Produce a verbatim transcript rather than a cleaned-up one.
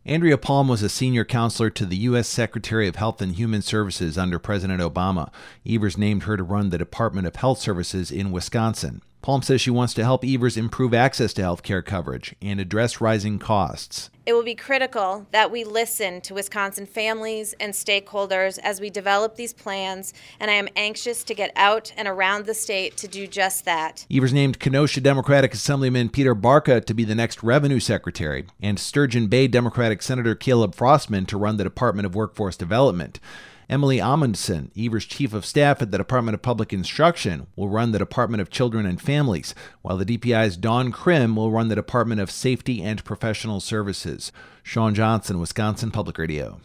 Andrea Palm was a senior counselor to the U S Secretary of Health and Human Services under President Obama. Evers named her to run the Department of Health Services in Wisconsin. Palm says she wants to help Evers improve access to health care coverage and address rising costs. It will be critical that we listen to Wisconsin families and stakeholders as we develop these plans, and I am anxious to get out and around the state to do just that. Evers named Kenosha Democratic Assemblyman Peter Barca to be the next Revenue Secretary, and Sturgeon Bay Democratic Senator Caleb Frostman to run the Department of Workforce Development. Emily Amundsen, Evers' Chief of Staff at the Department of Public Instruction, will run the Department of Children and Families, while the D P I's Dawn Krim will run the Department of Safety and Professional Services. Sean Johnson, Wisconsin Public Radio.